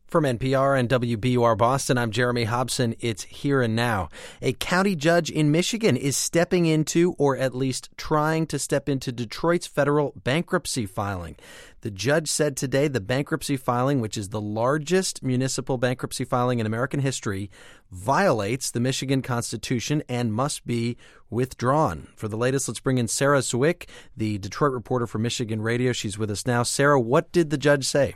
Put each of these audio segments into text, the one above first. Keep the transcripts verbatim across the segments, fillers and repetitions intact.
From N P R and W B U R Boston, I'm Jeremy Hobson. It's Here and Now. A county judge in Michigan is stepping into, or at least trying to step into, Detroit's federal bankruptcy filing. The judge said today the bankruptcy filing, which is the largest municipal bankruptcy filing in American history, violates the Michigan Constitution and must be withdrawn. For the latest, let's bring in Sarah Zwick, the Detroit reporter for Michigan Radio. She's with us now. Sarah, what did the judge say?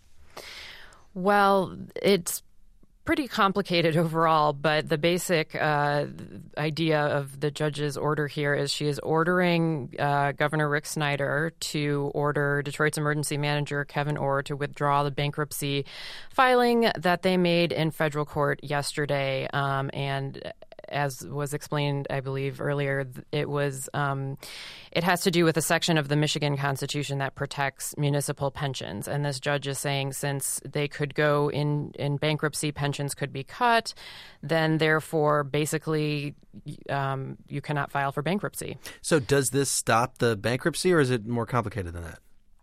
Well, it's pretty complicated overall, but the basic uh, idea of the judge's order here is she is ordering uh, Governor Rick Snyder to order Detroit's emergency manager, Kevin Orr, to withdraw the bankruptcy filing that they made in federal court yesterday. Um, and as was explained, I believe, earlier, it was um, it has to do with a section of the Michigan Constitution that protects municipal pensions. And this judge is saying since they could go in, in bankruptcy, pensions could be cut, then therefore basically um, you cannot file for bankruptcy. So does this stop the bankruptcy, or is it more complicated than that?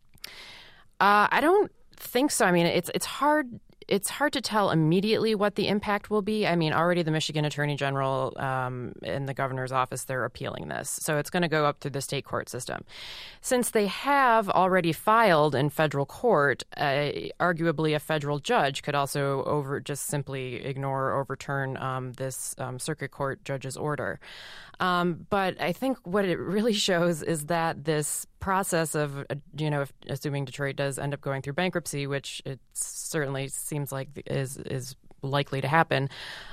Uh, I don't think so. I mean, it's it's hard. It's hard to tell immediately what the impact will be. I mean, already the Michigan Attorney General um, in the governor's office, they're appealing this. So it's going to go up through the state court system. Since they have already filed in federal court, uh, arguably a federal judge could also over just simply ignore or overturn um, this um, circuit court judge's order. Um, but I think what it really shows is that this process of, you know, if, assuming Detroit does end up going through bankruptcy, which it certainly seems like is is likely to happen,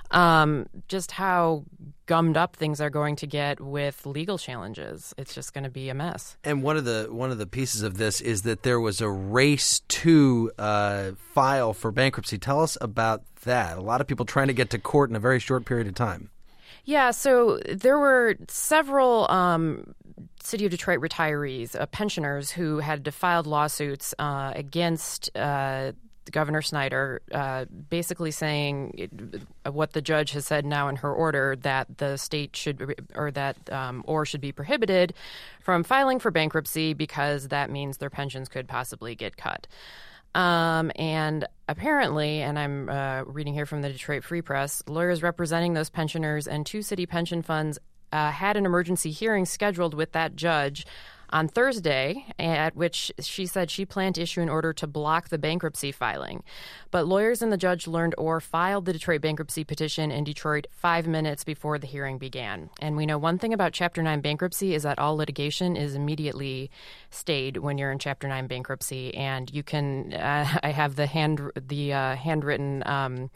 um, just how gummed up things are going to get with legal challenges. It's just going to be a mess. And one of the one of the pieces of this is that there was a race to uh, file for bankruptcy. Tell us about that. A lot of people trying to get to court in a very short period of time. Yeah, so there were several um, City of Detroit retirees, uh, pensioners, who had filed lawsuits uh, against uh, Governor Snyder, uh, basically saying it, what the judge has said now in her order, that the state should, or that um, or should be prohibited from filing for bankruptcy because that means their pensions could possibly get cut. Um, and apparently, and I'm uh, reading here from the Detroit Free Press, lawyers representing those pensioners and two city pension funds uh, had an emergency hearing scheduled with that judge on Thursday, at which she said she planned to issue an order to block the bankruptcy filing. But lawyers and the judge learned Orr filed the Detroit bankruptcy petition in Detroit five minutes before the hearing began. And we know one thing about Chapter nine bankruptcy is that all litigation is immediately stayed when you're in Chapter nine bankruptcy. And you can, uh, I have the hand, the uh, handwritten um,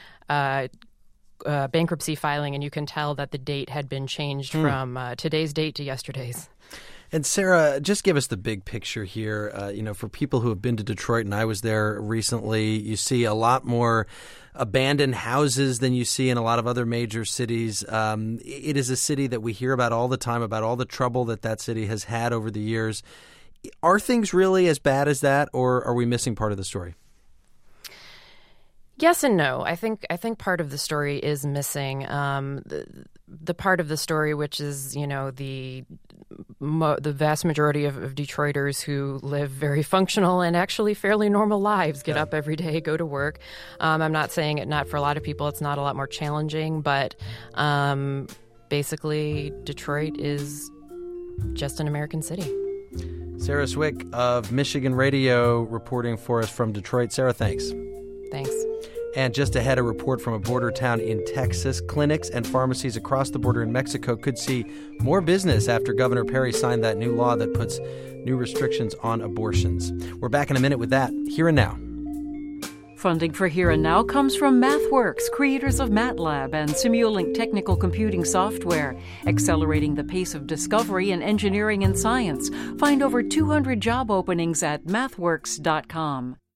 uh, uh, bankruptcy filing, and you can tell that the date had been changed mm. from uh, today's date to yesterday's. And Sarah, just give us the big picture here. Uh, you know, for people who have been to Detroit, and I was there recently, you see a lot more abandoned houses than you see in a lot of other major cities. Um, it is a city that we hear about all the time, about all the trouble that that city has had over the years. Are things really as bad as that, or are we missing part of the story? Yes and no. I think I think part of the story is missing. Um, the, the part of the story which is, you know, the mo- the vast majority of, of Detroiters who live very functional and actually fairly normal lives, get yeah. up every day, go to work. Um, I'm not saying it not for a lot of people. It's not a lot more challenging, but um, basically Detroit is just an American city. Sarah Zwick of Michigan Radio reporting for us from Detroit. Sarah, thanks. Thanks. And just ahead, a report from a border town in Texas. Clinics and pharmacies across the border in Mexico could see more business after Governor Perry signed that new law that puts new restrictions on abortions. We're back in a minute with that. Here and Now. Funding for Here and Now comes from MathWorks, creators of MATLAB and Simulink technical computing software, accelerating the pace of discovery in engineering and science. Find over two hundred job openings at mathworks dot com.